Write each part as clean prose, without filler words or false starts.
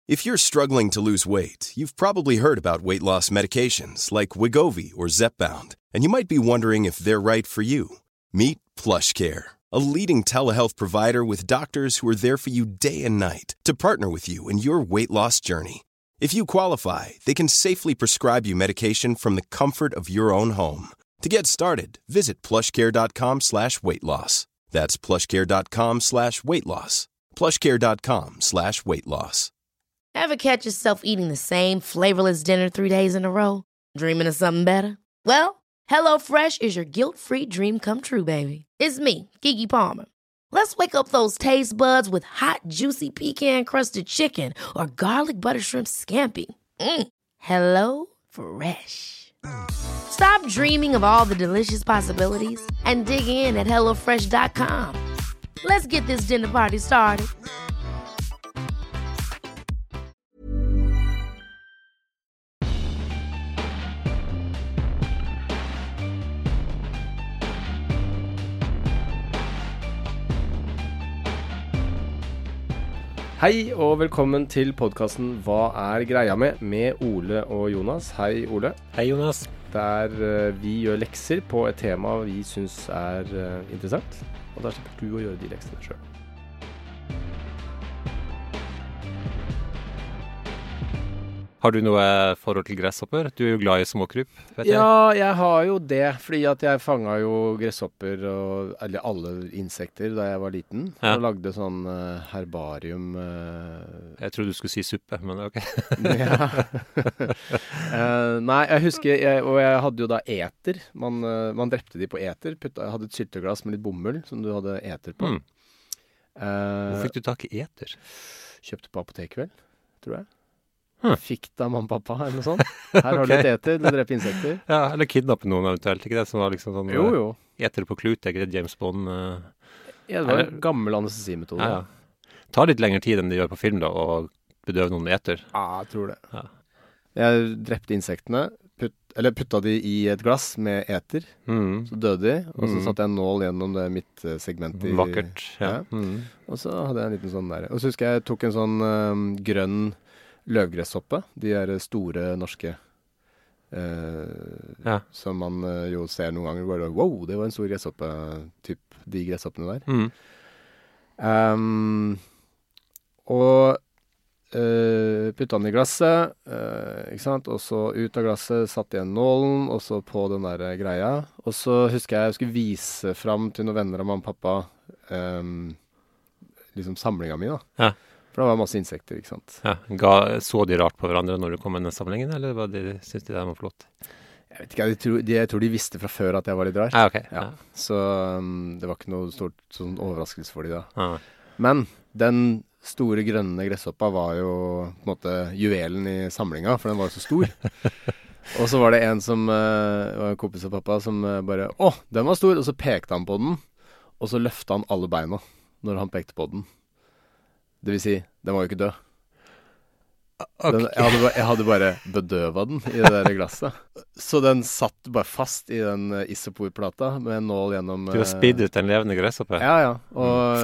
If you're struggling to lose weight, you've probably heard about weight loss medications like Wegovy or Zepbound, and you might be wondering if they're right for you. Meet PlushCare, a leading telehealth provider with doctors who are there for you day and night to partner with you in your weight loss journey. If you qualify, they can safely prescribe you medication from the comfort of your own home. To get started, visit plushcare.com/weightloss. That's plushcare.com/weightloss. plushcare.com/weightloss. Ever catch yourself eating the same flavorless dinner 3 days in a row? Dreaming of something better? Well, HelloFresh is your guilt-free dream come true, baby. It's me, Keke Palmer. Let's wake up those taste buds with hot, juicy pecan-crusted chicken or garlic butter shrimp scampi. Hello Fresh. Stop dreaming of all the delicious possibilities and dig in at HelloFresh.com. Let's get this dinner party started. Hei og velkommen til podcasten Hva er greia med Ole og Jonas. Hei Ole. Hei Jonas. Der vi gjør lekser på et tema vi synes er interessant, og da slipper du å gjøre de leksene selv. Har du noe forhold til gresshopper? Du er jo glad i småkryp, vet jeg. Ja, jeg har jo det, fordi at jeg fanget jo gresshopper eller alle insekter da jeg var liten, og lagde sånn herbarium. Jeg trodde du skulle si suppe, men ok. Ja. Nei, jeg husker, og jeg hadde jo da eter. Man drepte de på eter. Jeg hadde et sylteglass med litt bomull som du hadde eter på. Hvor fikk du tak i eter? Kjøpte på apotek vel, tror jeg. Fikk da mamma og pappa eller noe sånt. Her har du litt eter, du dreper insekter. Ja, eller kidnappe noen eventuelt, ikke det? Som var liksom sånn Jo. Eter på klut, ikke det James Bond? Ja, det var en gammel anestesimetode. Ja. Tar litt lengre tid enn de gjør på film da, å bedøve noen eter. Ja, jeg tror det. Ja. Jeg drepte insektene, putta de i et glass med eter, så døde de, og så satte jeg en nål gjennom det midtsegmentet. Vakkert, ja. Og så hadde jeg en liten sånn der. Og så husker jeg tok en sånn grønn løvgresshoppe, de er store norske, som man jo ser noen ganger, bare, wow, det var en stor gresshoppe, typ de gresshoppene der. Og putta den i glasset, ikke sant? Og så ut av glasset satte jeg nålen, og så på den der greia. Og så husker jeg skulle vise fram til noen venner av mamma og pappa, liksom samlinga mi da. Ja. For det var masse insekter, ikke sant? Ja, så de rart på hverandre når du kom med den samlingen, eller synes de det var flott? Jeg vet ikke, jeg tror de visste fra før at jeg var litt rar. Okay. Ja. Så det var ikke noe stort sånn overraskelse for de da. Men den store grønne gresshoppa var jo på en måte juvelen i samlinga, for den var jo så stor. Og så var det en som var en kompis av pappa som bare, den var stor, og så pekte han på den, og så løftet han alle beina når han pekte på den. Det vil si, den var jo ikke død. Okay. Jeg hadde bare bedøvet den i det der glasset. Så den satt bare fast i den isoporplata med en nål gjennom... Du har spiddet en levende gresshoppe. Ja. Og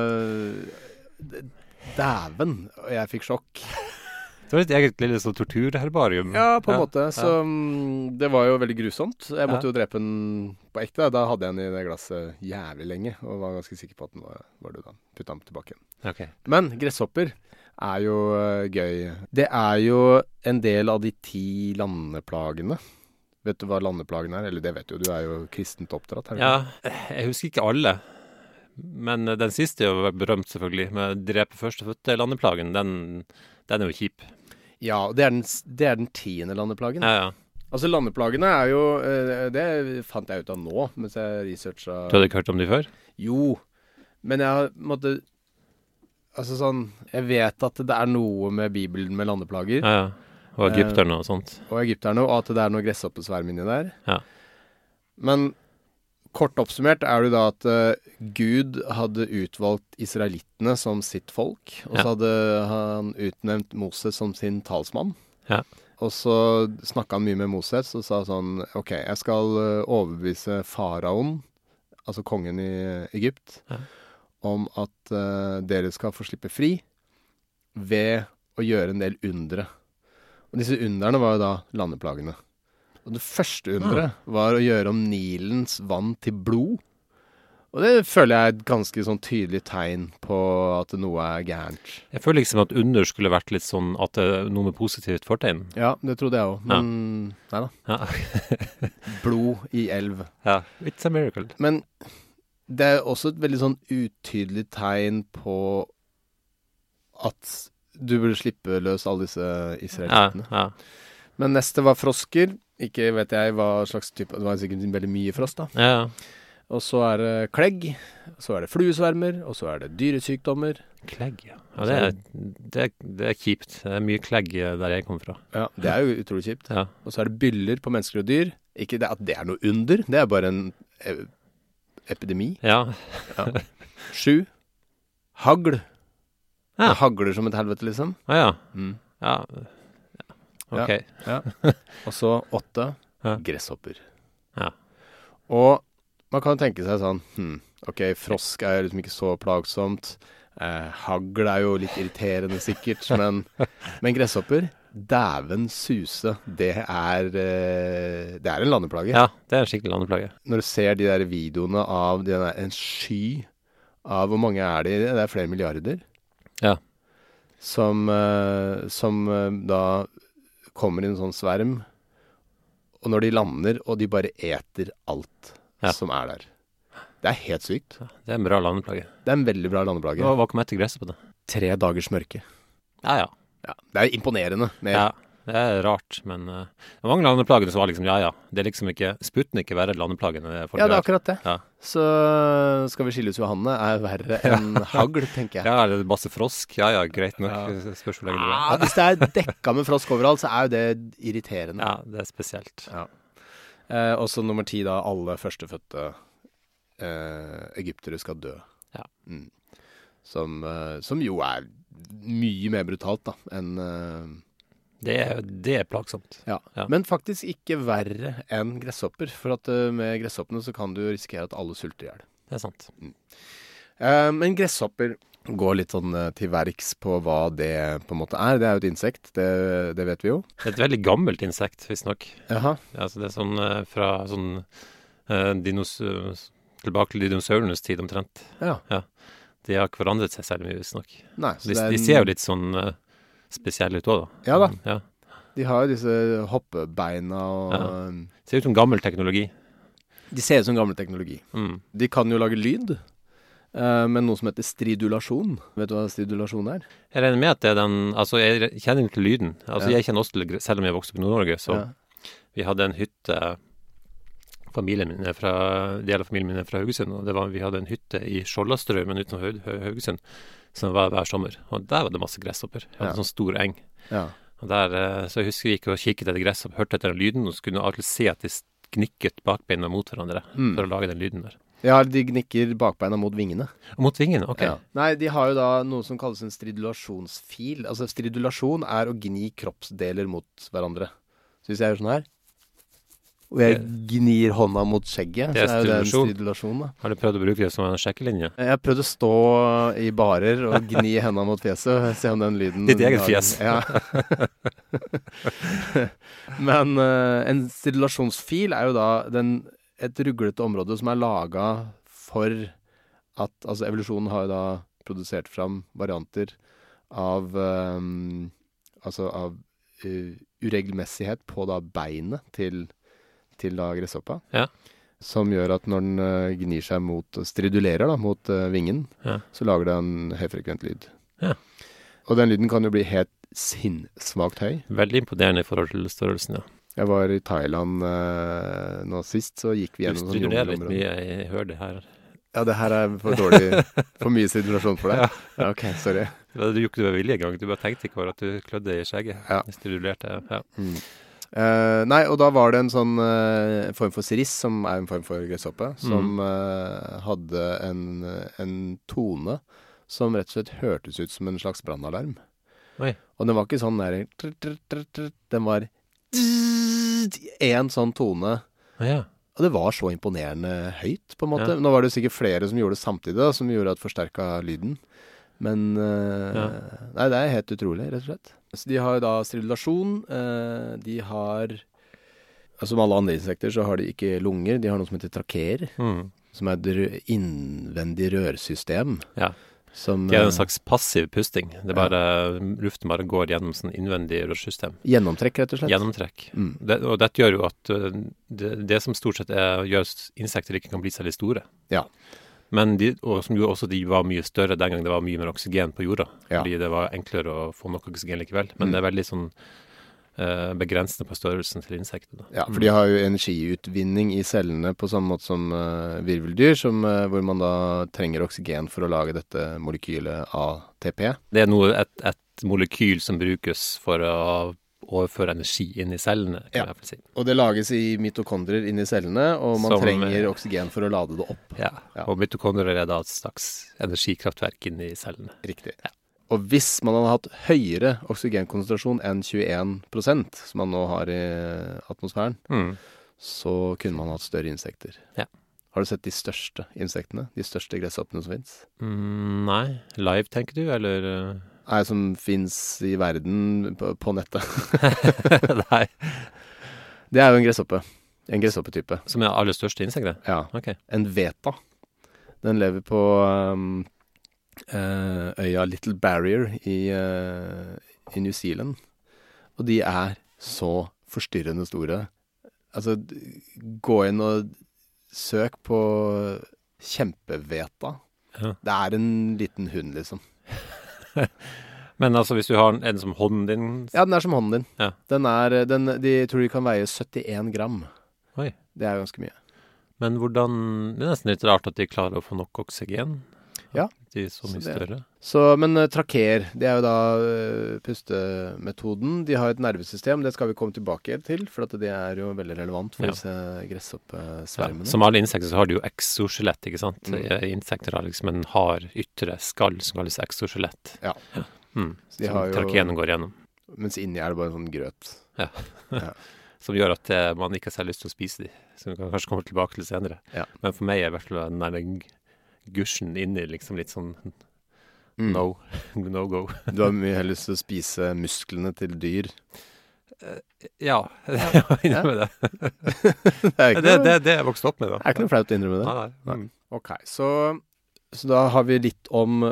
dæven, og jeg fikk sjokk. Det var et eget lille sånn torturherbarium. Ja, på en måte. Så det var jo veldig grusomt. Jeg måtte jo drepe den på ekte. Da hadde jeg den i det glasset jævlig lenge, og var ganske sikker på at den var død da. Putta den tilbake igjen. Okay. Men gresshopper er jo gøy. Det er jo en del av de 10 landeplagene. Vet du hva landeplagene er? Eller det vet du, du er jo kristent oppdratt. Ja, jeg husker ikke alle. Men den siste er jo berømt selvfølgelig. Med drepe førstefødte landeplagen, den er jo kjip. Ja, det er den 10. landeplagen. Ja. Altså landeplagene er jo, det fant jeg ut av nå, mens jeg researchet. Du hadde ikke hørt om de før? Jo, men jeg måtte... Altså sånn, jeg vet at det er noe med Bibelen med landeplager. Ja. Og egypterne og sånt. Og at det er noe gresshoppesverm inni der. Ja. Men kort oppsummert er det da at Gud hadde utvalgt israelittene som sitt folk, og så hadde han utnevnt Moses som sin talsmann. Ja. Og så snakket han mye med Moses og sa sånn, ok, jeg skal overbevise faraon, altså kongen i Egypt, om at dere skal få slippe fri ved å gjøre en del undre. Og disse underne var jo da landeplagene. Og det første underet var å gjøre om Nilens vann til blod. Og det føler jeg er et ganske sånn tydelig tegn på at noe er gærent. Jeg føler liksom at under skulle vært litt sånn at det er noe med positivt fortegn. Ja, det trodde jeg også. Men nei da. Ja. Blod i elv. Ja, it's a miracle. Men det er også et veldig sånn utydelig tegn på at du burde slippe løs alle disse israelskene. Ja. Men neste var frosker. Ikke vet jeg hva slags type. Det var sikkert veldig mye frost da. Ja. Og så er det klegg, så er det fluesvermer, og så er det dyresykdommer. Klegg, ja. Ja, det er kjipt. Det er mye klegg der jeg kommer fra. Ja, det er jo utrolig kjipt. Ja. Og så er det byller på mennesker og dyr. Ikke det at det er noe under, det er bare en epidemi. Ja. 7. Hagl. Ja. Det hagler som et helvete, liksom. Ja. Mm. Ja. Ok. Ja. Og så 8. Ja. Gresshopper. Ja. Og man kan tenke seg sånn, ok, frosk er liksom ikke så plagsomt. Hagl er jo litt irriterende sikkert, men gresshopper, dæven suse, det er en landeplage. Ja, det er en skikkelig landeplage. Når du ser de der videoene av en sky av hvor mange er det er flere milliarder. Ja. Som da kommer i en sånn sverm, og når de lander, og de bare eter alt som er der. Det er helt sykt. Ja, det er en bra landeplage. Det er en veldig bra landeplage. Hva kom etter gresset på det? 3 dagers mørke. Ja. Ja, det er imponerende. Ja, det er rart, men det var mange landeplager som var liksom, det er liksom ikke, Sputnik er verre landeplager enn det folk Ja, det er akkurat det. Ja. Så skal vi skille ut Johanne er verre enn hagl, tenker jeg. Ja, eller masse frosk. Ja, greit nok. Spørs hvor lenge det er. Hvis det er dekka med frosk overalt, så er jo det irriterende. Ja, det er spesielt. Ja. Og så nummer 10 da, alle førstefødte egyptere skal dø. Ja. Som jo er mye mer brutalt da, enn det er plagsomt. Ja. Men faktisk ikke verre enn gresshopper, for at med gresshoppene så kan du risikere at alle sulter ihjel. Det er sant. Men gresshopper går litt sånn til verks på hva det på en måte er. Det er jo et insekt, det vet vi jo. Det er et veldig gammelt insekt, visstnok. Jaha. Altså det er sånn fra sånn tilbake til dinosaurenes tid omtrent. Ja. De har ikke forandret seg særlig mye, visstnok. Nei, så de ser jo litt sånn spesielle ut også, da. Ja da. Ja. De har jo disse hoppebeina og Ser ut som gammel teknologi. De ser ut som gammel teknologi. De kan jo lage lyd, men noe som heter stridulasjon. Vet du hva stridulasjon er? Jeg regner med at det er den, altså jeg kjenner til lyden. Altså jeg kjenner også til, selv om jeg vokste opp i Nord-Norge, så vi hadde en hytte, deler av familien min er fra Haugesund, og vi hadde en hytte i Skjoldastraumen utenfor Haugesund, som var hver sommer. Og der var det masse gresshopper. Vi hadde en sånn stor eng. Ja. Og der, så jeg husker vi gikk og kikket etter gresshopper, hørte etter den lyden, og så kunne du alltid se at de knikket bakbeina mot hverandre for å lage den lyden der. Ja, de gnikker bakbeina mot vingene. Mot vingene, ok. Ja. Nei, de har jo da noe som kalles en stridulasjonsfil. Altså stridulasjon er å gni kroppsdeler mot hverandre. Så hvis jeg gjør sånn her, og jeg gnir hånda mot skjegget, så er jo det en stridulasjon da. Har du prøvd å bruke det som en sjekkelinje? Jeg har prøvd å stå i barer og gni hendene mot fjeset og se om den lyden... Ditt eget fjes. Ja. Men en stridulasjonsfil er jo da et ruglete område som er laget for at, altså evolusjonen har jo da produsert fram varianter av uregelmessighet på da beinet til da gresshoppa, som gjør at når den gnir seg stridulerer da, mot vingen, så lager det en høyfrekvent lyd. Ja. Og den lyden kan jo bli helt sinnssvakt høy. Veldig imponerende i forhold til størrelsen, ja. Jeg var i Thailand nå sist, så gikk vi gjennom sånn jungelområder. Du stridulerer litt mye, jeg hører det her. Ja, det her er for dårlig, for mye stridulasjon for deg. Ja, ok, sorry. Du gjorde ikke det med vilje engang, du bare tenkte ikke over at du klødde i skjegget. Ja. Stridulerte, nei, og da var det en sånn form for siris, som er en form for gresshoppe, som hadde en tone som rett og slett hørtes ut som en slags brannalarm. Oi. Og den var ikke sånn der, den var en sånn tone. Og det var så imponerende høyt, på en måte. Nå var det sikkert flere som gjorde det samtidig, som gjorde at forsterket lyden. Men nei, det helt utrolig, rett og slett. Så de har da stridulasjon. De har, som alle andre insekter, så har de ikke lunger. De har noe som heter trakeer, som et innvendig rørsystem. Ja. Det en slags passiv pusting. Det bare, luften bare går gjennom sånn innvendig rørsystem. Gjennomtrekk, rett og slett. Gjennomtrekk. Og dette gjør jo at det som stort sett gjør insekter ikke kan bli særlig store. Ja. Men og som jo også de var mye større den gang det var mye mer oksygen på jorda. Ja. Fordi det var enklere å få nok oksygen likevel. Men det veldig sånn begrensende på størrelsen til insekter. Ja, for de har jo energiutvinning i cellene på samme måte som virveldyr, hvor man da trenger oksygen for å lage dette molekylet ATP. Det et molekyl som brukes for å overføre energi inn i cellene, kan jeg i hvert fall si. Og det lages i mitokondrier inn i cellene, og man trenger oksygen for å lade det opp. Ja, og mitokondrier da et slags energikraftverk inn i cellene. Riktig. Ja. Og hvis man hadde hatt høyere oksygenkonsentrasjon enn 21%, som man nå har i atmosfæren, så kunne man hatt større insekter. Ja. Har du sett de største insektene? De største gresshoppene som finnes? Nei. Live, tenker du, eller? Nei, som finnes i verden på nettet. Nei. Det jo en gresshoppe. En gresshoppetype. Som aller største insektet? Ja. Okay. En veta. Den lever på øya Little Barrier i New Zealand. Og de så forstyrrende store. Altså, gå inn og søk på kjempeveta. Ja. Det en liten hund, liksom. Men altså, hvis du har en som hånden din? Ja, den som hånden din. Ja. De tror de kan veie 71 gram. Oi. Det ganske mye. Men hvordan, det nesten litt rart at de klarer å få nok oksygen. Ja. De så mye større. Men trakeer, det jo da pustemetoden. De har et nervesystem, det skal vi komme tilbake til, for at det jo veldig relevant for disse gresshoppesvermene. Ja. Som alle insekter så har de jo exoskjelett, ikke sant? Insekter har liksom en hard ytre skall som kalles exoskjelett. Ja. Som trakeene går gjennom. Mens inni det bare en sånn grøt. Ja. Som gjør at man ikke har selv lyst til å spise de. Som vi kan kanskje komme tilbake til senere. Ja. Men for meg i hvert fall den gusjen inni liksom litt sånn no go. Du har mye heller lyst til å spise musklene til dyr. Ja, jeg var inne med det. Det jeg vokste opp med da. Ikke noe flaut å innrømme det? Nei. Ok, så da har vi litt om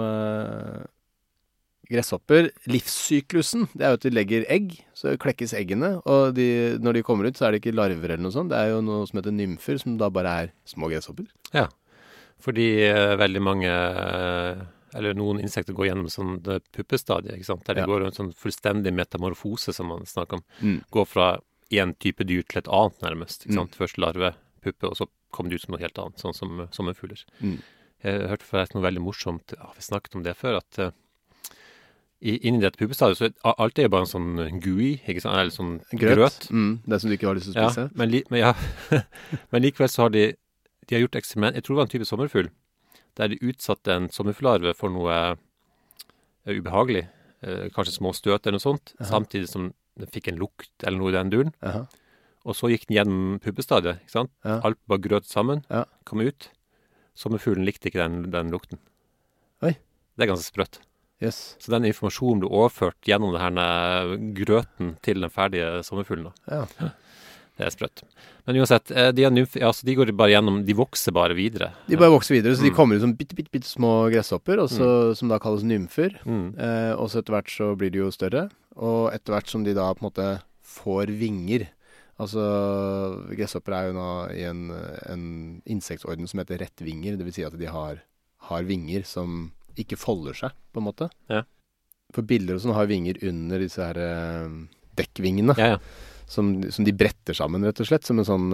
gresshopper. Livssyklusen, det jo at de legger egg, så klekkes eggene, og når de kommer ut så det ikke larver eller noe sånt. Det jo noe som heter nymfer, som da bare små gresshopper. Ja. Fordi veldig mange, eller noen insekter går gjennom sånn puppestadiet, ikke sant? Der de går en sånn fullstendig metamorfose, som man snakker om. Går fra en type dyr til et annet nærmest, ikke sant? Først larve, puppe, og så kommer det ut som noe helt annet, sånn som sommerfugler. Jeg hørte forresten noe veldig morsomt, vi snakket om det før, at inni dette puppestadiet, så alt jo bare en sånn gooey, ikke sant? Eller sånn grøt. Det som du ikke har lyst til å spise. Ja, men likevel så har de har gjort eksperiment, jeg tror det var en type sommerfugl, der de utsatte en sommerfuglarve for noe ubehagelig, kanskje små støt eller noe sånt, samtidig som den fikk en lukt eller noe i den duren. Og så gikk den gjennom puppestadiet, ikke sant? Alt bare grøt sammen, kom ut. Sommerfuglen likte ikke den lukten. Oi. Det ganske sprøtt. Yes. Så den informasjonen ble overført gjennom det her grøten til den ferdige sommerfuglen. Ja. Det sprøtt. Men uansett, de går bare gjennom, de vokser bare videre. De bare vokser videre, så de kommer ut som bitte små gresshopper, som da kalles nymfer. Og så etter hvert så blir de jo større, og etter hvert som de da på en måte får vinger. Altså, gresshopper jo nå i en insektorden som heter rettvinger, det vil si at de har vinger som ikke folder seg, på en måte. Ja. For biller og sånn har vinger under disse her dekkvingene. Ja. Som de bretter sammen, rett og slett, som en sånn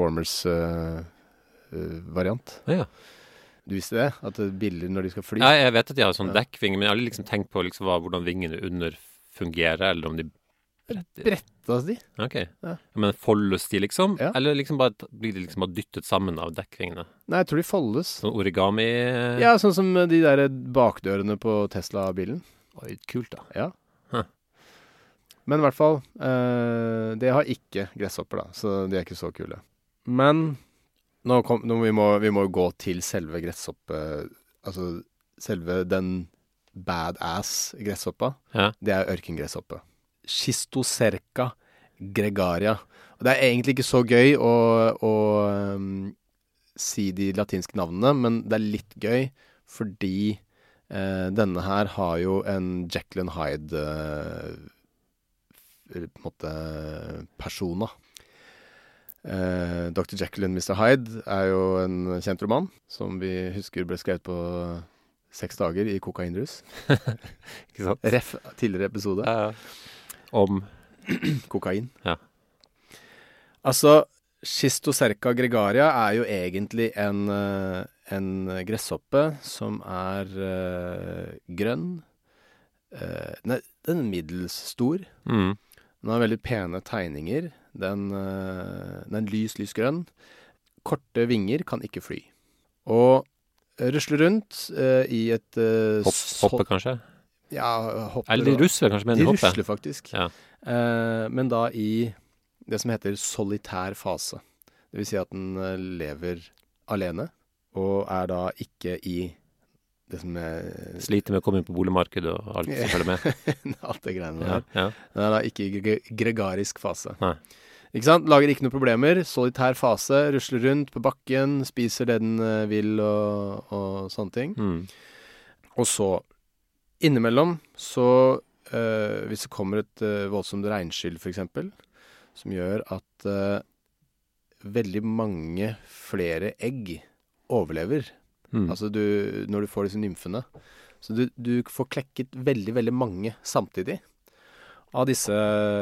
Transformers-variant. Ja. Du visste det? At biller når de skal fly? Ja, jeg vet at de har sånn dekkvinger, men jeg har aldri liksom tenkt på liksom hvordan vingene under fungerer, eller om de brettas de? Ok. Ja. Men foldes de liksom? Ja. Eller liksom bare, blir de liksom bare dyttet sammen av dekkvingene? Nei, jeg tror de foldes. Sånn origami? Ja, sånn som de der bakdørene på Tesla-bilen. Oi, kult da. Ja. Men i hvert fall, det har ikke gresshopper da, så de ikke så kule. Men vi må gå til selve gresshoppe, altså selve den badass gresshoppa, Ja. det ørkengresshoppa. Schistocerca gregaria. Og det egentlig ikke så gøy å si de latinske navnene, men det litt gøy fordi denne her har jo en Jekyll and Hyde på en måte persona. Dr. Jekyll and Mr. Hyde jo en kjent roman, som vi husker ble skrevet på 6 dager i kokainrus. Ikke sant? Ref tidligere episode. Om kokain. Ja. Altså, Schistocerca gregaria jo egentlig en gresshoppe som grønn. Den middels stor. Den har veldig pene tegninger. Den lys grønn. Korte vinger, kan ikke fly. Og rusler rundt i et... hoppe, kanskje? Ja, hopper. Eller de rusler kanskje med en hoppe? De rusler faktisk. Ja. Men da i det som heter solitær fase. Det vil si at den lever alene, og da ikke i det som sliter med å komme inn på boligmarkedet og alt som følger med. Alt det greiene der. Ja. Den da ikke i gregarisk fase. Nei. Ikke sant? Lager ikke noen problemer. Solitær fase, rusler rundt på bakken, spiser det den vil og sånne ting. Og så, innimellom, så hvis det kommer et voldsomt regnskyll for eksempel, som gjør at veldig mange flere egg overlever. Altså når du får disse nymfene. Så du får klekket veldig, veldig mange samtidig av disse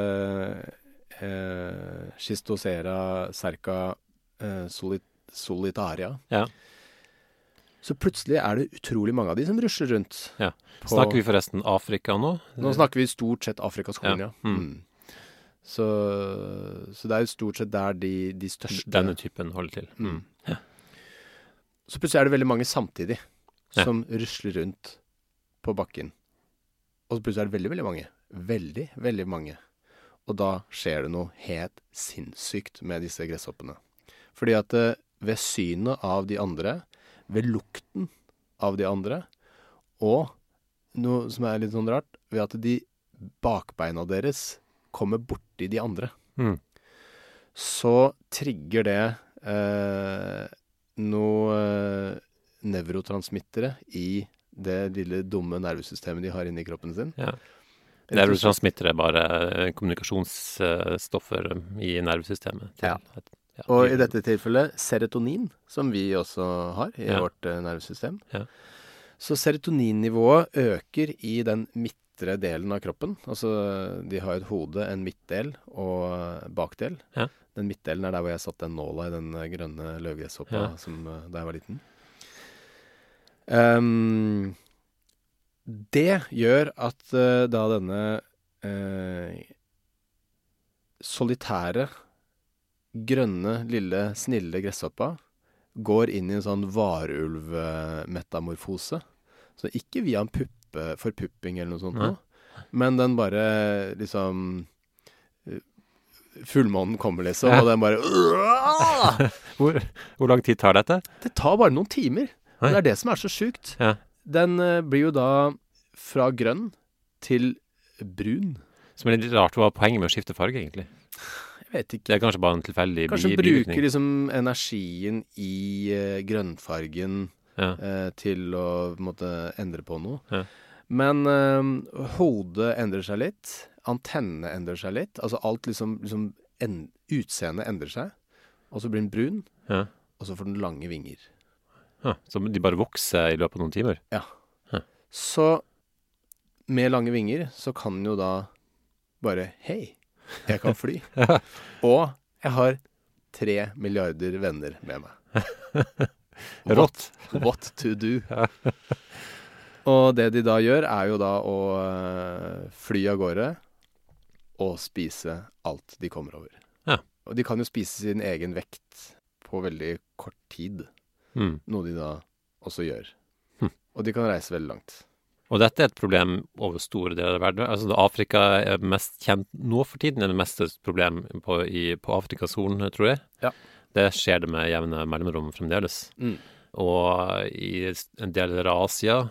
Schistocerca solitaria. Ja. Så plutselig det utrolig mange av de som rusler rundt. Ja. Snakker vi forresten Afrika nå? Nå snakker vi stort sett Afrikas Horn, ja. Så det jo stort sett der de største... Denne typen holder til. Ja. Så plutselig det veldig mange samtidig som rusler rundt på bakken. Og så plutselig det veldig, veldig mange. Veldig, veldig mange. Og da skjer det noe helt sinnssykt med disse gresshoppene. Fordi at ved synet av de andre, ved lukten av de andre, og noe som litt sånn rart, ved at de bakbeina deres kommer borti de andre. Så trigger det noe nevrotransmittere i det lille dumme nervesystemet de har inne i kroppen sin. Ja. Nevrotransmittere bare kommunikasjonsstoffer i nervesystemet. Ja. Og i dette tilfellet serotonin, som vi også har i vårt nervesystem. Ja. Så serotoninnivået øker i den midtre delen av kroppen. Altså, de har et hode, en midtdel og bakdel. Ja. Den midtdelen der hvor jeg satt den nåla i den grønne løvgresshoppa da jeg var liten. Det gjør at da denne solitære, grønne, lille, snille gresshoppa går inn i en sånn varulvmetamorfose. Så ikke via en forpupping eller noe sånt, men den bare liksom fullmånen kommer liksom, og den bare Hvor lang tid tar dette? Det tar bare noen timer. Det det som så sjukt. Ja. Den blir jo da fra grønn til brun. Som litt rart, hva poenget med å skifte farge egentlig? Jeg vet ikke. Det kanskje bare en tilfeldig kanskje bruker liksom energien i grønnfargen til å på en måte endre på noe. Ja. Men hodet endrer seg litt, antennene endrer seg litt, altså alt liksom utseendet endrer seg, og så blir den brun, og så får den lange vinger. Så de bare vokser i løpet av noen timer? Ja. Så med lange vinger så kan den jo da bare, hei, jeg kan fly. Og jeg har 3 milliarder venner med meg. What to do? Og det de da gjør jo da å fly av gårde og spise alt de kommer over. Ja. Og de kan jo spise sin egen vekt på veldig kort tid. Noe de da også gjør. Og de kan reise veldig langt. Og dette et problem over store deler av verden. Altså Afrika mest kjent nå for tiden, det meste problem på Afrikas Horn, tror jeg. Ja. Det skjer det med jevne mellomrom fremdeles. Og i en del av Asia,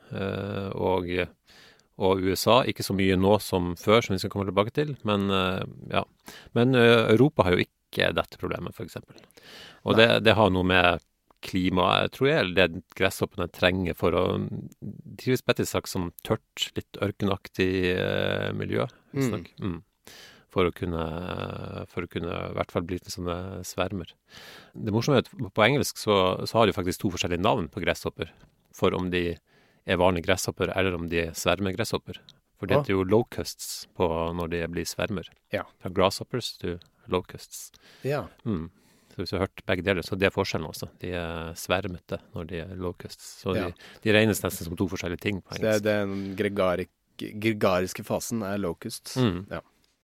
og USA, ikke så mye nå som før, som vi skal komme tilbake til, men Europa har jo ikke dette problemet, for eksempel. Og det har noe med klima, tror jeg, eller det gresshoppene trenger for å trives på et slags som tørt, litt ørkenaktig miljø. For å kunne i hvert fall bli til sånne svermer. Det morsomme er at på engelsk så har de faktisk 2 forskjellige navn på gresshopper, for om de er vanlige gresshopper, eller om de er svermegreshopper. For det heter jo locusts når de blir svermer. Ja. Fra grasshoppers til locusts. Ja. Så hvis du har hørt begge deler, så det er forskjellen også. De er svermete når de er locusts. Så de regnes nesten som 2 forskjellige ting på engelsk. Så det er den gregariske fasen er locusts. Ja.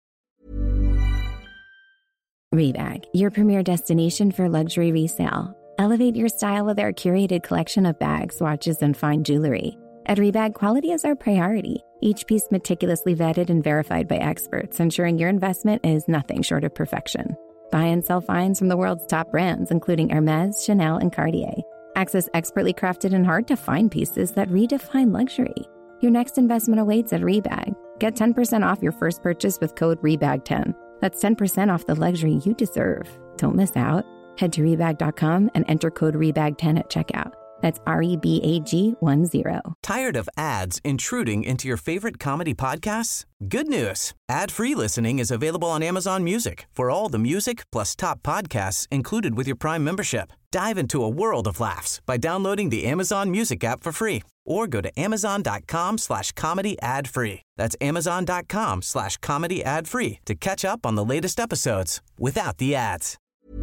Rebag, your premier destination for luxury resale. Elevate your style with our curated collection of bags, watches, and fine jewelry. At Rebag, quality is our priority. Each piece meticulously vetted and verified by experts, ensuring your investment is nothing short of perfection. Buy and sell finds from the world's top brands, including Hermès, Chanel, and Cartier. Access expertly crafted and hard-to-find pieces that redefine luxury. Your next investment awaits at Rebag. Get 10% off your first purchase with code REBAG10. That's 10% off the luxury you deserve. Don't miss out. Head to Rebag.com and enter code REBAG10 at checkout. That's REBAG10. Tired of ads intruding into your favorite comedy podcasts? Good news. Ad-free listening is available on Amazon Music for all the music plus top podcasts included with your Prime membership. Dive into a world of laughs by downloading the Amazon Music app for free or go to amazon.com/comedy ad-free. That's amazon.com/comedy ad-free to catch up on the latest episodes without the ads.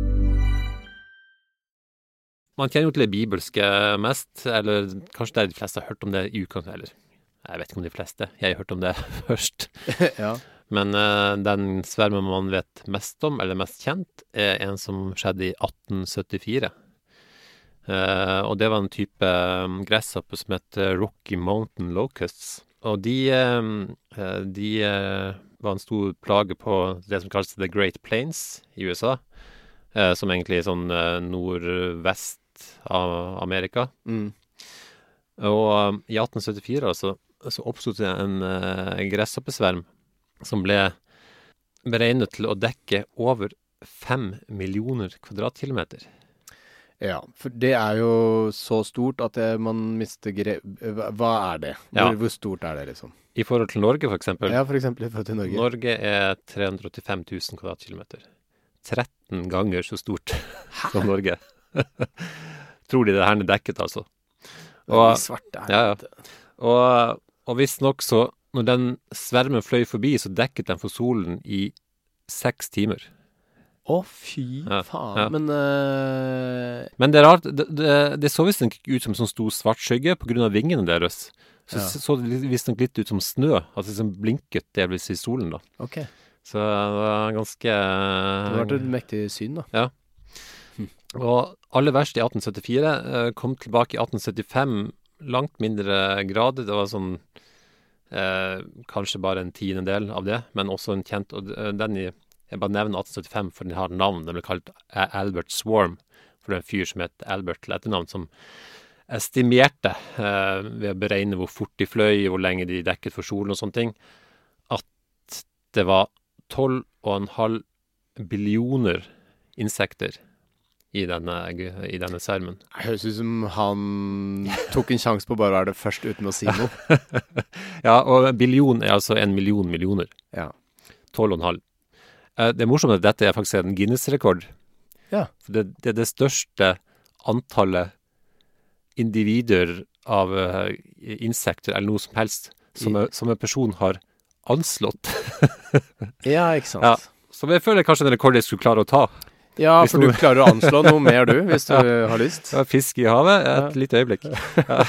Man kjenner jo til det bibelske mest, eller kanskje det de fleste har hørt om det i utgangspunktet, eller jeg vet ikke om de fleste, jeg har hørt om det først. Ja. Men den svermen man vet mest om, eller mest kjent, er en som skjedde i 1874. Og det var en type gresshoppe som heter Rocky Mountain Locusts. Og de var en stor plage på det som kalles The Great Plains i USA, som egentlig er sånn nordvest av Amerika. Og i 1874 så oppstod det en gresshoppesverm som ble beregnet til å dekke over 5 millioner kvadratkilometer. Ja, for det er jo så stort at man mister Hva er det? Hvor stort er det, liksom? I forhold til Norge, for eksempel. Ja, for eksempel i forhold til Norge. Norge er 385 000 kvadratkilometer. 13 ganger så stort som Norge. Tror de det her er dekket, altså. Og svart der. Ja. Og visst nok så, når den svermen fløy forbi, så dekket den for solen i 6 timer. Å, fy faen. Ja. Men det er rart, det så visst ikke ut som sånn stor svart skygge på grunn av vingene deres. Så det visst nok litt ut som snø, altså liksom blinket delvis i solen da. Ok. Så det var ganske... Det var et mektig syn da. Ja. Og aller verst i 1874 kom tilbake i 1875 langt mindre grad. Det var sånn kanskje bare en 10% av det, men også en kjent, og den jeg bare nevner 1875 for den har navn. Den ble kalt Albert Swarm, for det er en fyr som het Albert til etternavn, som estimerte ved å beregne hvor fort de fløy, hvor lenge de dekket for solen og sånne ting, at det var 12,5 billioner insekter i denne sermen. Det høres ut som han tok en sjanse på bare å være det først uten å si noe. Ja, og billion er altså 1 million millioner. Ja. 12,5. Det er morsomt at dette er faktisk en Guinness-rekord. Ja. For det er det største antallet individer av insekter eller noe som helst som en person har anslått. Ja, ikke sant. Ja. Så jeg føler kanskje en rekord jeg skulle klare å ta. Ja, for du klarer å anslå noe mer du, hvis du har lyst. Ja, fisk i havet, et lite øyeblikk. Ja.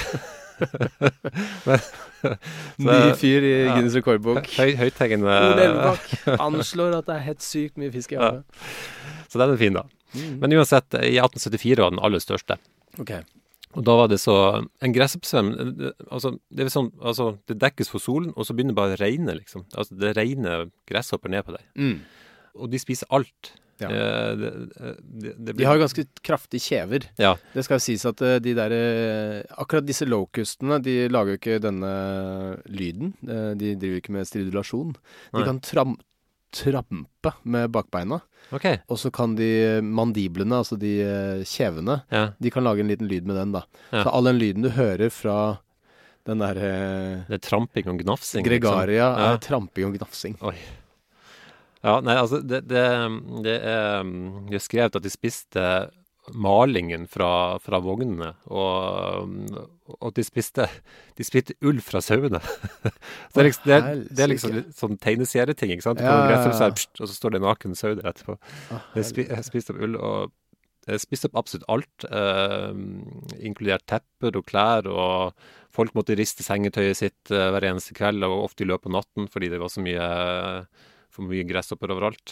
Ny fyr i Guinness rekordbok. Høythengende. Ole Elvebakk anslår at det er helt sykt mye fisk i havet. Ja. Så den er fin da. Men uansett, i 1874 var den aller største. Ok. Og da var det så, en gresshoppesverm, altså, det dekkes for solen, og så begynner det bare å regne, liksom. Altså, det regner gresshopper ned på deg. Og de spiser alt. Ja. De har ganske kraftige kjever. Ja. Det skal sies at de der, akkurat disse locustene, de lager jo ikke denne lyden. De driver ikke med stridulasjon. De kan trampe med bakbeina. Okay. Og så kan de mandiblene, altså de kjevene, de kan lage en liten lyd med den da. Ja. Så all den lyden du hører fra den der det er tramping og gnafsing. Gregaria liksom. Tramping og gnafsing. Oi. Ja, nei, altså, det er skrevet at de spiste malingen fra vognene, og de spiste ull fra sauene. det er liksom sånn tegneserieting, ikke sant? Og så står det naken sau der etterpå. Jeg spiste opp ull, og jeg spiste opp absolutt alt, inkludert tepper og klær, og folk måtte riste sengetøyet sitt hver eneste kveld, og ofte i løpet av natten, fordi det var så mye gresshopper overalt.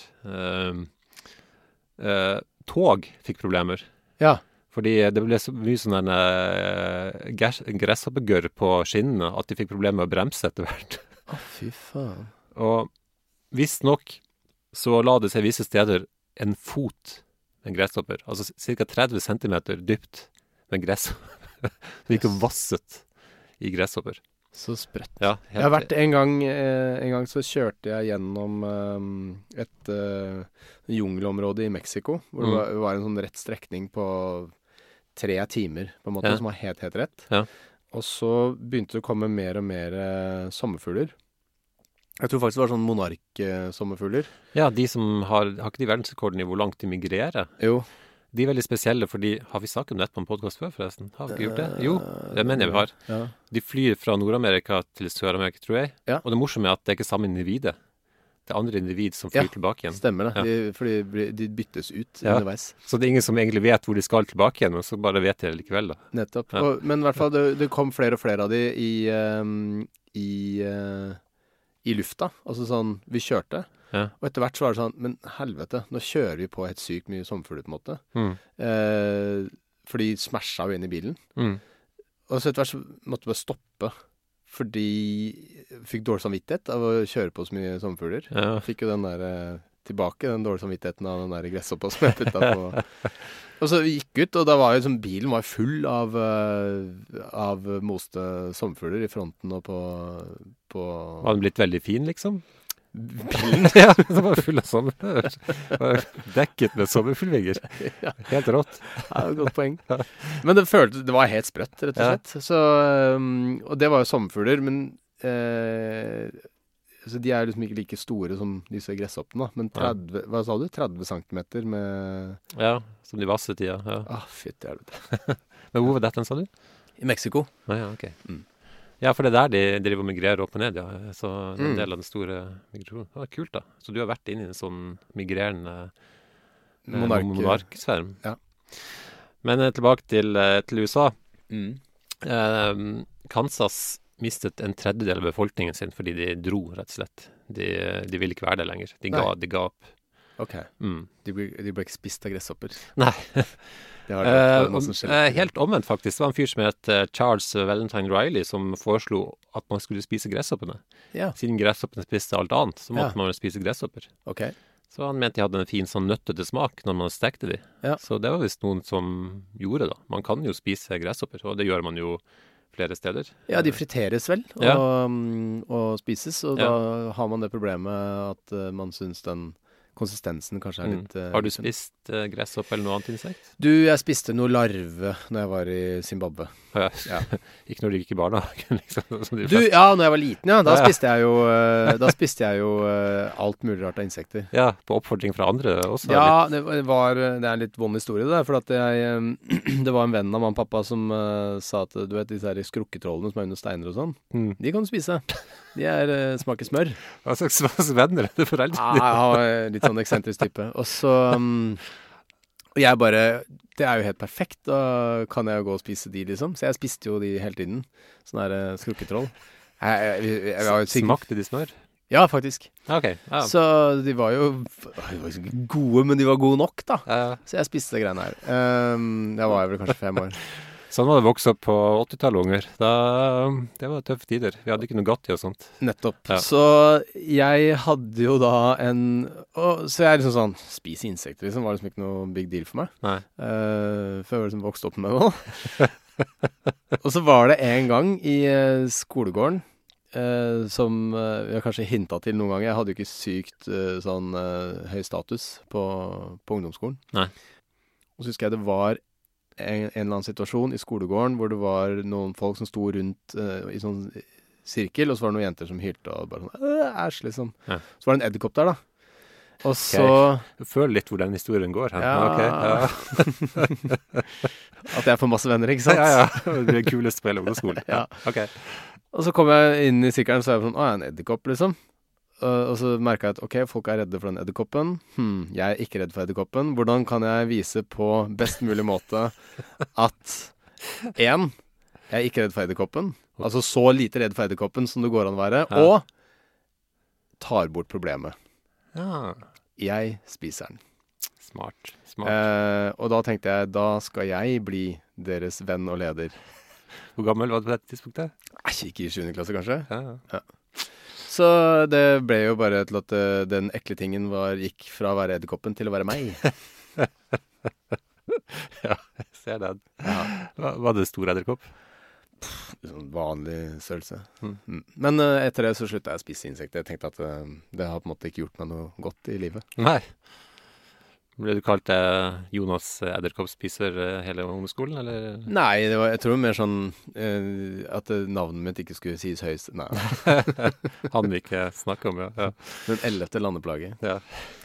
Tog fikk problemer. Ja. Fordi det ble så mye sånn gresshoppegørr på skinnene at de fikk problemer med å bremse etter hvert. Fy faen. Og visst nok så la det seg visse steder en fot med en gresshopper, altså ca. 30 centimeter dypt med gresshopper. Så gikk og vasset i gresshopper. Så sprøtt. Ja, jeg har vært en gang så kjørte jeg gjennom et jungelområde i Mexico, hvor det var en sånn rett strekning på 3 timer, på en måte, som var helt rett. Ja. Og så begynte det å komme mer og mer sommerfugler. Jeg tror faktisk det var sånn monark-sommerfugler. Ja, de som har ikke de verdensrekorden i hvor langt de migrerer? Jo. De er veldig spesielle, fordi har vi snakket om dette på en podcast før, forresten? Har vi ikke gjort det? Jo, det mener jeg vi har. Ja. De flyr fra Nord-Amerika til Sør-Amerika, tror jeg. Ja. Og det morsomme er at det er ikke samme individet. Det er andre individ som flyr tilbake igjen. Stemmer det. Ja. Fordi de byttes ut underveis. Så det er ingen som egentlig vet hvor de skal tilbake igjen, men så bare vet de det likevel da. Nettopp. Ja. Men i hvert fall, det kom flere og flere av de i lufta. Altså sånn, vi kjørte. Ja. Og etter hvert så var det sånn, men helvete, nå kjører vi på helt sykt mye sommerfugler på en måte. For de smasha jo inn i bilen. Og så etter hvert så måtte vi bare stoppe, fordi jeg fikk dårlig samvittighet av å kjøre på så mye sommerfugler. Ja. Fikk jo den der tilbake, den dårlige samvittigheten av den der gresshoppa som jeg puttet på. Og så vi gikk ut, og da var jo liksom, bilen var full av moste sommerfugler i fronten og på Var den blitt veldig fin, liksom? Bilen? Ja, det var full av sommerfugler. Dekket med sommerfuglvinger. Helt rått. Ja, det var et godt poeng. Men det var helt sprøtt, rett og slett. Så, og det var jo sommerfugler, men så de er liksom ikke like store som disse gresshoppene, men 30, hva sa du? 30 centimeter med... Ja, som de vasset i, ja. Fytt, jeg vet. Men hvor var dette, sa du? I Mexico. Ja, ok. Ja, for det er der de driver og migrerer opp og ned, ja. Så det er en del av den store migrasjonen. Ja, kult da. Så du har vært inne i en sånn migrerende monarksfære. Ja. Men tilbake til USA. Kansas mistet en tredjedel av befolkningen sin fordi de dro, rett og slett. De ville ikke være der lenger. De ga opp. Ok. De ble ikke spist av gresshopper. Nei. Helt omvendt faktisk. Det var en fyr som het Charles Valentine Riley som foreslo at man skulle spise gresshoppene. Ja. Siden gresshoppene spiste alt annet, så måtte man spise gresshopper. Okay. Så han mente de hadde en fin sånn nøttete smak når man stekte de. Ja. Så det var visst noen som gjorde da. Man kan jo spise gresshopper, og det gjør man jo flere steder. Ja, de friteres vel og spises, og da har man det problemet at man synes den konsistensen kanskje er litt... Har du spist gresshopp eller noe annet insekt? Du, jeg spiste noe larve når jeg var i Zimbabwe. Ja. Ikke når du gikk i barnehagen, liksom. Når jeg var liten, da spiste jeg jo alt mulig rart av insekter. Ja, på oppfordring fra andre også. Ja, det er en litt vond historie det, for at det var en venn av mamma og pappa som sa at, du vet, disse her skrukketrollene som er under steiner og sånn, de kan du spise. De smaker smør. Hva slags venner er det foreldrene? Ja, litt sånn eksentrisk type. Og så og jeg bare, det er jo helt perfekt, da kan jeg jo gå og spise de liksom. Så jeg spiste jo de hele tiden. Sånn her skrukketroll. Smakte de smør? Ja, faktisk. Okay, ja. Så de var jo gode, men de var gode nok da. Så jeg spiste det greiene her. Jeg var vel kanskje 5 år. Sånn var det vokst opp på 80-tallet, unger. Det var tøffe tider. Vi hadde ikke noe Gatti og sånt. Nettopp. Ja. Så jeg hadde jo da så jeg liksom sånn, spise insekter liksom, var liksom ikke noe big deal for meg. Nei. Før jeg liksom vokste opp med det. Og så var det en gang i skolegården, som jeg kanskje hintet til noen ganger. Jeg hadde jo ikke sykt sånn høy status på ungdomsskolen. Nei. Og så husker jeg det var en eller annen situasjon i skolegården hvor det var noen folk som sto rundt i sånn sirkel, og så var det noen jenter som hylte og bare sånn, æsj liksom. Ja. Så var det en edderkopp der da. Og så... Jeg føler litt hvor den historien går. Her. Ja. Okay, At jeg får masse venner, ikke sant? Ja. Det blir det kuleste på hele ungdomsskolen. Ja. Ok. Og så kom jeg inn i sirkelen, så er jeg sånn, en edderkopp liksom. Og så merket jeg at, ok, folk er redde for den edderkoppen. Jeg er ikke redd for edderkoppen. Hvordan kan jeg vise på best mulig måte at jeg er ikke redd for edderkoppen. Altså så lite redd for edderkoppen som det går an å være. Ja. Og tar bort problemet. Ja. Jeg spiser den. Smart. Og da tenkte jeg, da skal jeg bli deres venn og leder. Hvor gammel var du på dette tidspunktet? Ikke i 7. klasse, kanskje. Ja. Så det ble jo bare til at den ekle tingen gikk fra å være edderkoppen til å være meg. Ja, jeg ser den. Ja. Var det stor edderkopp? Sånn vanlig størrelse. Men etter det så sluttet jeg å spise insekter. Jeg tenkte at det har på en måte ikke gjort meg noe godt i livet. Nei. Ble du kalt Jonas edderkoppspiser hele ungdomsskolen, eller? Nei, jeg tror mer sånn at navnet mitt ikke skulle sies høyst. Nei. Han vil ikke snakke om, ja. Den 11. landeplage. Ja.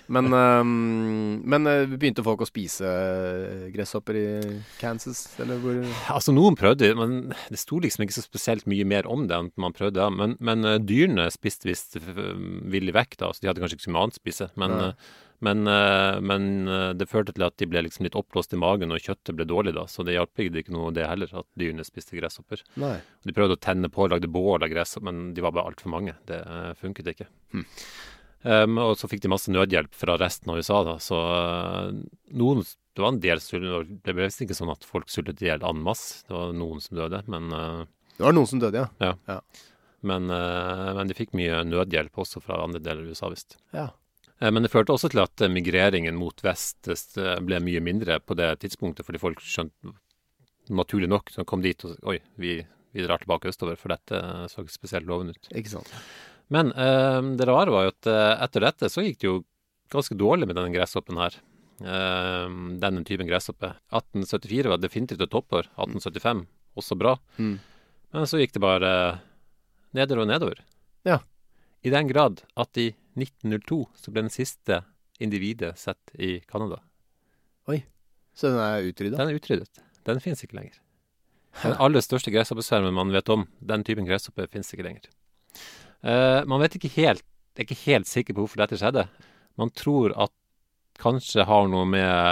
Men begynte folk å spise gresshopper i Kansas, eller hvor? Altså, noen prøvde, men det sto liksom ikke så spesielt mye mer om det enn man prøvde, ja. Men dyrene spiste visst villig vekk da, så de hadde kanskje ikke så mye annet å spise, men det førte til at de ble liksom litt oppblåst i magen, og kjøttet ble dårlig da, så det hjalp ikke noe det heller, at dyrene spiste gresshopper. Nei. De prøvde å tenne på, lagde bål av gresshopper, men de var bare alt for mange. Det funket ikke. Og så fikk de masse nødhjelp fra resten av USA da, så det var en del sultet, det ble ikke sånn at folk sultet ihjel en masse, det var noen som døde, men... Det var noen som døde, ja. Ja. Men de fikk mye nødhjelp også fra andre deler av USA, visst. Ja. Men det førte også til at migreringen mot vest ble mye mindre på det tidspunktet, fordi folk skjønte, naturlig nok, så kom dit og vi drar tilbake østover, for dette så ikke spesielt lovende ut. Ikke sant. Men det rare var jo at etter dette så gikk det jo ganske dårlig med denne gresshoppen her. Denne typen gresshoppe. 1874 var definitivt et toppår, 1875 også bra. Men så gikk det bare nedover og nedover. Ja. I den grad at i 1902 så ble den siste individet sett i Canada. Oi, så den er utryddet? Den er utryddet. Den finnes ikke lenger. Den aller største gresshoppesvermen man vet om, den typen gresshoppe finnes ikke lenger. Man vet ikke helt, er ikke helt sikker på hvorfor dette skjedde. Man tror at kanskje har noe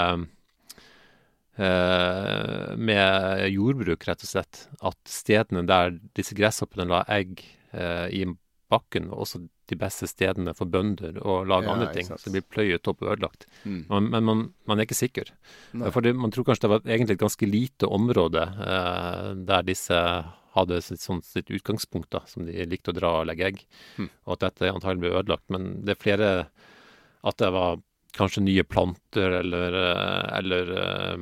med jordbruk, rett og slett. At stedene der disse gresshoppene la egg i bakken, og også de beste stedene for bønder å lage andre ting. Så det blir pløyet opp og ødelagt. Men man er ikke sikker. For man tror kanskje det var egentlig et ganske lite område der disse hadde sitt utgangspunkt da, som de likte å dra og legge egg. Og at dette antagelig ble ødelagt. Men det er flere at det var kanskje nye planter eller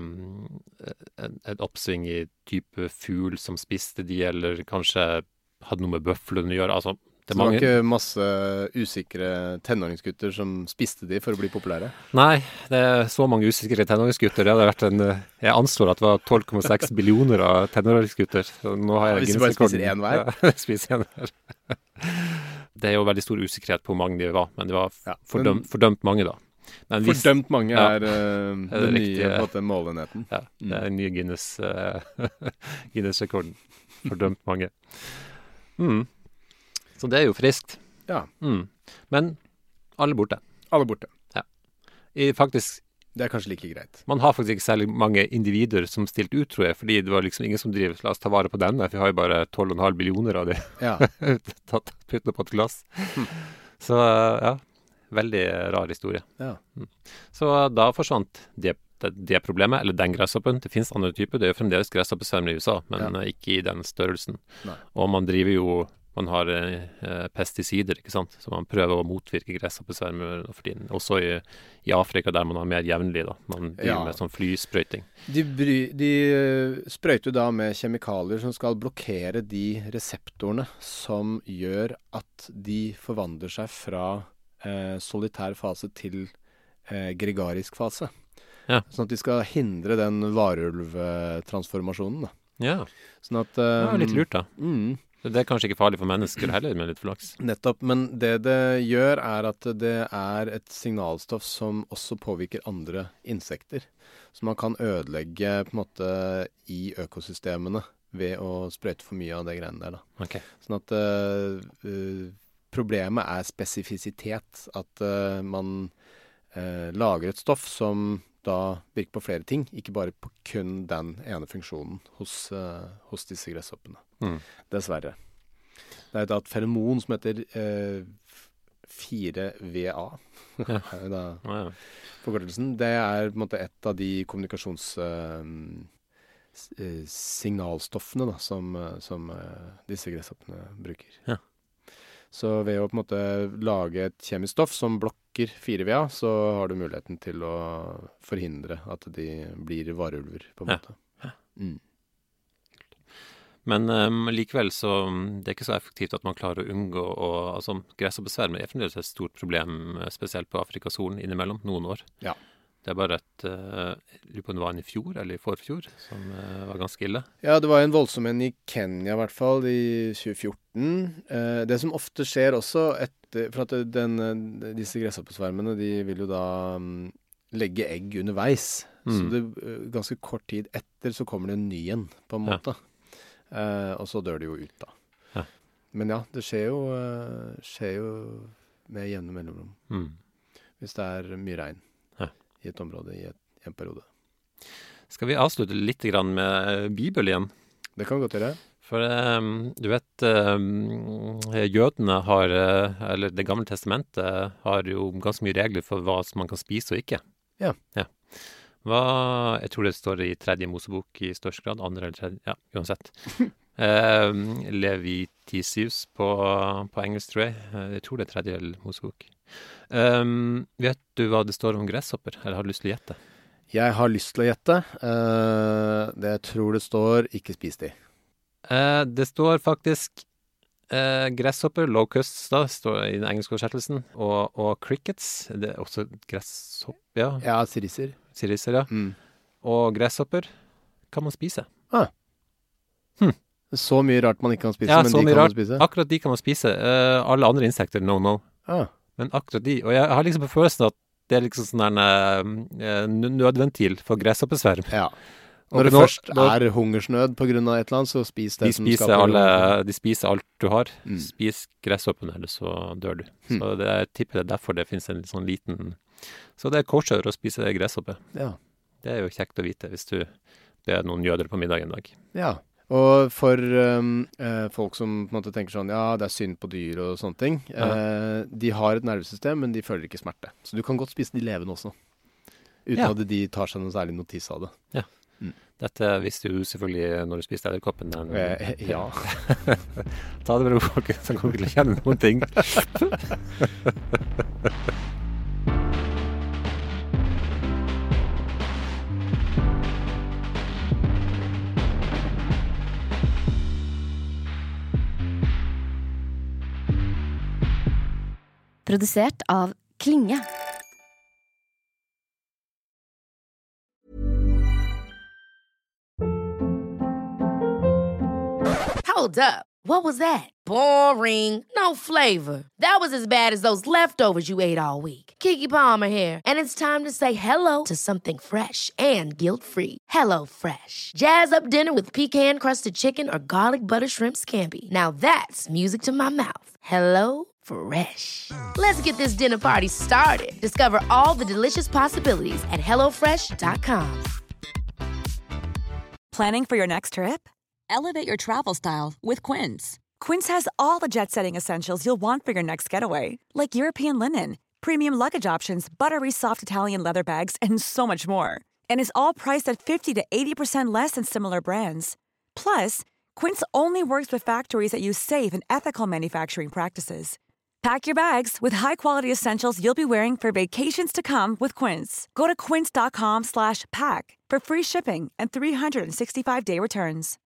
et oppsving i type fugl som spiste de, eller kanskje hadde noe med bøflene å gjøre. Altså, det var ikke masse usikre tenåringsgutter som spiste de for å bli populære? Nei, det er så mange usikre tenåringsgutter. Det hadde vært jeg anslår at det var 12,6 billioner av tenåringsgutter. Nå har jeg hvis de bare spiser en hver? Ja, spiser en hver. Det er jo veldig stor usikkerhet på hvor mange de var, men det var fordømt mange da. Men fordømt mange er den nye på en målenheten. Ja, det er den nye Guinness-rekorden. Fordømt mange. Så det er jo friskt. Ja. Men alle borte. Alle borte. Ja. Faktisk... Det er kanskje like greit. Man har faktisk ikke særlig mange individer som stilt ut, tror jeg, fordi det var liksom ingen som driver, la oss ta vare på denne, for vi har jo bare 12,5 billioner av det. Ja. Puttene på et glass. Så ja, veldig rar historie. Ja. Så da forsvant det det problemet, eller den gresshoppen. Det finnes andre typer, det er jo fremdeles gresshoppesvermer i USA, men ikke i den størrelsen. Nei. Og man har pesticider, ikke sant? Så man prøver å motvirke gresshoppesvermer for tiden. Også i Afrika, der man har mer jevnlig, da. Man driver med sånn flysprøyting. De sprøyter da med kjemikalier som skal blokkere de reseptorene som gjør at de forvandler seg fra solitær fase til gregarisk fase. Ja. Sånn at de skal hindre den varulvtransformasjonen, da. Ja. Sånn at litt lurt, da. Det er kanskje ikke farlig for mennesker heller, med litt flaks. Nettopp, men det gjør er at det er et signalstoff som også påvirker andre insekter. Så man kan ødelegge på en måte i økosystemene ved å sprøyte for mye av det greiene der, da. Okay. Sånn at problemet er spesifisitet, at man lager et stoff som da virker på flere ting, ikke bare på kun den ene funksjonen hos disse gresshoppene. Dessverre. Det er et feromon som heter 4VA. Forkortelsen. Det er på en måte et av de signalstoffene da, som disse gresshoppene bruker. Ja. Så ved å på en måte lage et kjemisk stoff som blokker 4VA, så har du muligheten til å forhindre at de blir varulver, på en måte. Ja. Men likevel så det er ikke så effektivt at man klarer å unngå altså gresshoppesvermer er fremdeles et stort problem, spesielt på Afrikasolen innimellom, noen år. Ja. Det er bare lurer på om det var en i fjor, eller i forfjor, som var ganske ille. Ja, det var en voldsom en i Kenya i hvert fall, i 2014. Det som ofte skjer også, for at disse gresshoppesvermene, de vil jo da legge egg underveis. Så det, ganske kort tid etter så kommer det en ny en, på en måte. Og så dør det jo ut da. Ja. Men ja, det skjer jo med jevne mellomrom. Hvis det er mye regn. I et område, i en periode. Skal vi avslutte litt grann med Bibel igjen? Det kan vi godt gjøre. For du vet, jødene har, eller Det gamle testamentet, har jo ganske mye regler for hva man kan spise og ikke. Ja. Jeg tror det står i 3. Mosebok i størst grad, 2. eller 3. Ja, uansett. Levitisius på engelsk, tror jeg. Jeg tror det er 3. Mosebok. Vet du hva det står om gresshopper, eller har du lyst til å gjette? Jeg har lyst til å gjette. Det jeg tror det står, ikke spis de. Det står faktisk gresshopper, locusts da, står i den engelske oversettelsen, og crickets, det er også gresshopp, ja. Ja, sirisser. Sirisser, ja. Og gresshopper kan man spise. Så mye rart man ikke kan spise, ja, men de kan man spise? Akkurat de kan man spise. Alle andre insekter, no. Men akkurat de, og jeg har liksom på følelsen at det er liksom sånn en nødventil for gresshoppesverm. Ja. Når det først er hungersnød på grunn av et eller annet, så spis det som skal på. De spiser alt du har. Spis gresshoppen, eller så dør du. Så jeg tipper det er derfor det finnes en sånn liten... Så det er kosher å spise gresshoppe. Ja. Det er jo kjekt å vite hvis du ber noen jøder på middag en dag. Ja. Og for folk som på en måte tenker sånn, ja, det er synd på dyr og sånne ting. De har et nervesystem, men de føler ikke smerte. Så du kan godt spise de levende også. Uten at de tar seg noe særlig notis av det. Ja. Dette visste du selvfølgelig når du spiste edderkoppen. Ja. Ta det med ro, folkens. Så kommer vi til å kjenne noen ting. Produsert av Klinge. Hold up. What was that? Boring. No flavor. That was as bad as those leftovers you ate all week. Keke Palmer here, and it's time to say hello to something fresh and guilt-free. Hello Fresh. Jazz up dinner with pecan-crusted chicken or garlic butter shrimp scampi. Now that's music to my mouth. Hello Fresh. Let's get this dinner party started. Discover all the delicious possibilities at HelloFresh.com. Planning for your next trip? Elevate your travel style with Quince. Quince has all the jet-setting essentials you'll want for your next getaway, like European linen, premium luggage options, buttery soft Italian leather bags, and so much more. And is all priced at 50 to 80% less than similar brands. Plus, Quince only works with factories that use safe and ethical manufacturing practices. Pack your bags with high-quality essentials you'll be wearing for vacations to come with Quince. Go to quince.com/pack for free shipping and 365-day returns.